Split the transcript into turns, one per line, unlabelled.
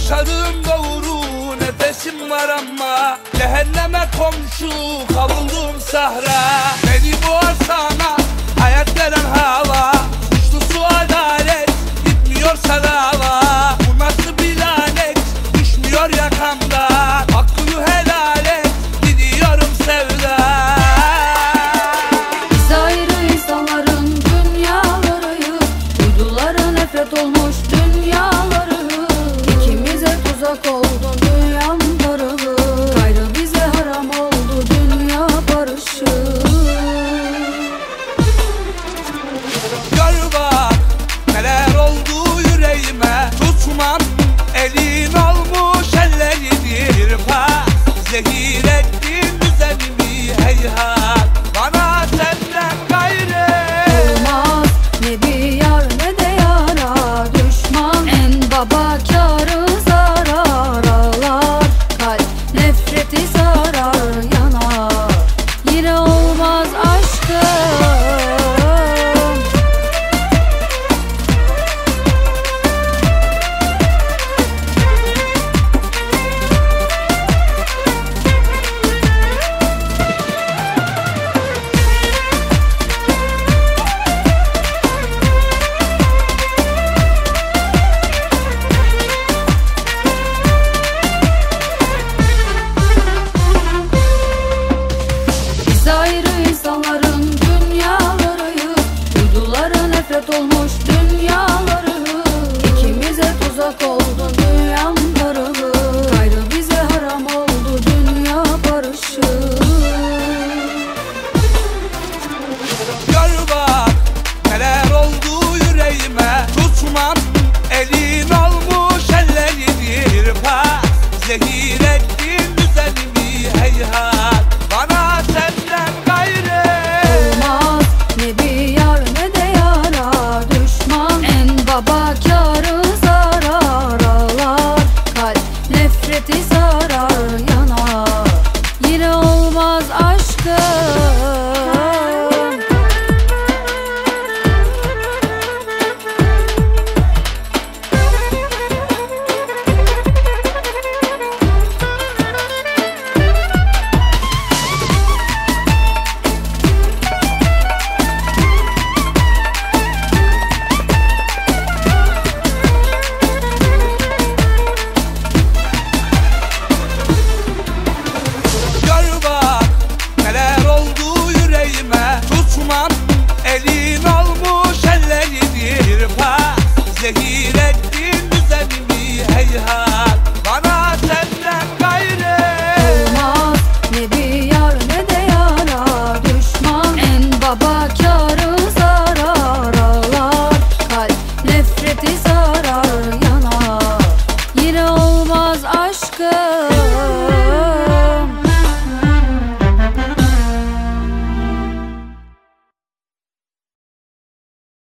Yaşadığım doğru nefesim var ama cehenneme komşu kavuldum sahra. Beni boğar sana hayat veren hava, suçlusu adalet gitmiyorsa dava. Bu nasıl bir lanet düşmüyor yakamdan, hakkını helal et gidiyorum sevda.
Biz ayrı insanların dünyalarıyız, uydulara nefret olmuş dünyaları. İkimize tuzak oldu dünyam darılı, gayrı bize haram oldu dünya barışı.
Gör bak neler oldu yüreğime, tutmam elin olmuş ellerini. Bir pas zehir ettin düzenimi heyhat, bana senden gayrı
Olmaz ne bir yar ne de yara düşman, en baba kârı zarar ağlar, kalp nefreti sarar yanar, yine olmaz aşkım. Biz ayrı insanların dünyalarıyız, uydulara nefret olmuş dünyaları. İkimize tuzak oldu dünyam darılı, gayrı bize haram oldu dünya barışı.
Gör bak neler oldu yüreğime, tutmam elin olmuş ellerini. Bir pas zehir ettin düzenimi heyhat, bana senden gayrı
Olmaz ne bir yar ne de yara düşman, en baba kârı zarar ağlar, kalp nefreti sarar yanar, yine olmaz aşkım.
Gör bak neler oldu yüreğime, tutmam elin olmuş ellerini. Bir pas zehir ettin düzenimi heyhat, bana senden gayrı
Olmaz ne bir yar ne de yara düşman, en baba kârı zarar ağlar, kalp nefreti sarar yanar, yine olmaz aşkım.